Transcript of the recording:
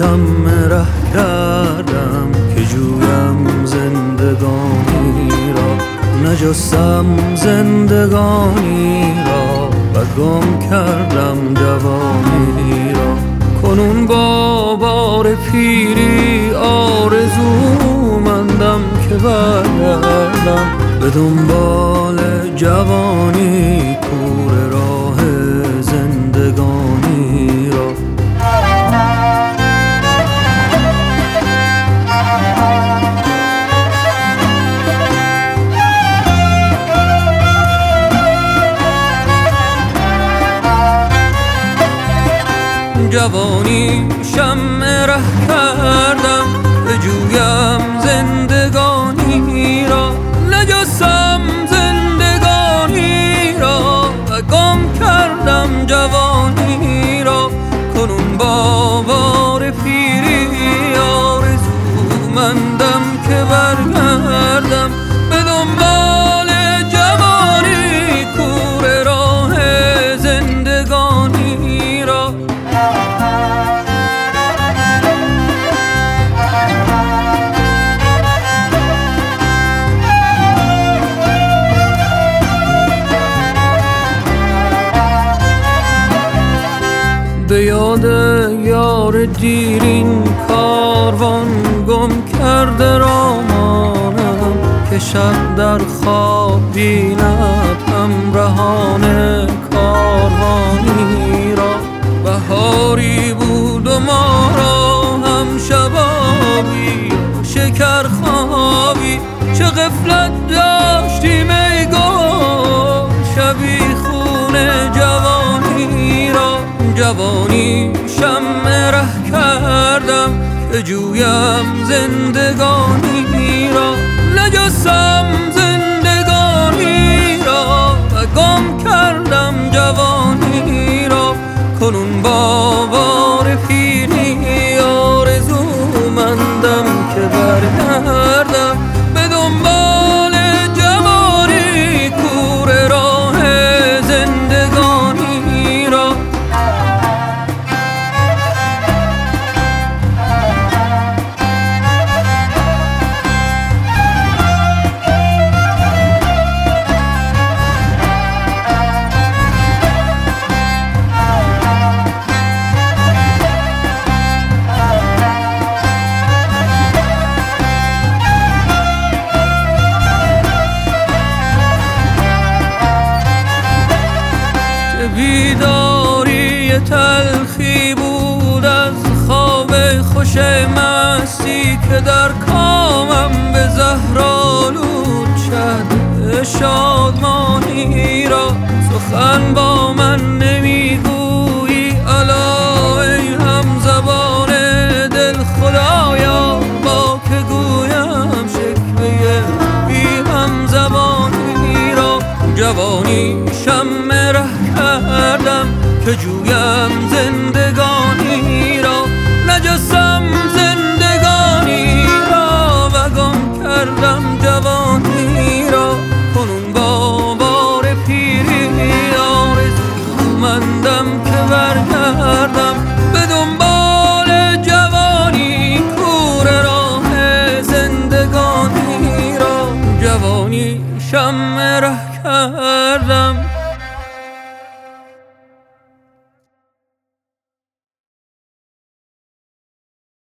شمع ره کردم که جویم زندگانی را، نجستم زندگانی را و گم کردم جوانی را. کنون با بار پیری آرزومندم که برگردم به دنبال جوانی، کوره راه زندگانی را. جوانی شمع ره کردم بجویم زندگانی را، نجستم زندگانی را و گم کردم جوانی را. کنون با بار پیری آرزومندم که برگردم به دنبال جوانی، کوره راه زندگانی را. به یاد یار دیرین کاروان گم کرده رامانم، که شب در خواب بیند همراهان کاروانی را. بهاری بود و ما را هم شبابی شکر خوابی، چه غفلت داشتیم ای گل شبی خون جوانی را. جوانی شمع ره کردم که جویم زندگانی را، نجستم زندگانی را و گم کردم جوانی را. کنون با بار پیری آرزومندم که برگردم به دنبال جوانی، کوره راه زندگانی را. بیداری تلخی بود از خواب خوش مستی، که در کامم به زهرآلود شد شادمانی را. سخن با من نمیگویی الا ای همزبان دل، خدایا با که گویم شکوه بی همزبانی را. جوانی شمع ره کردم که جویم زندگانی را، نجستم زندگانی را و گم کردم جوانی را. کنون با بار پیری آرزومندم که برگردم به دنبال جوانی، کوره راه زندگانی را. جوانی شمع ره کردم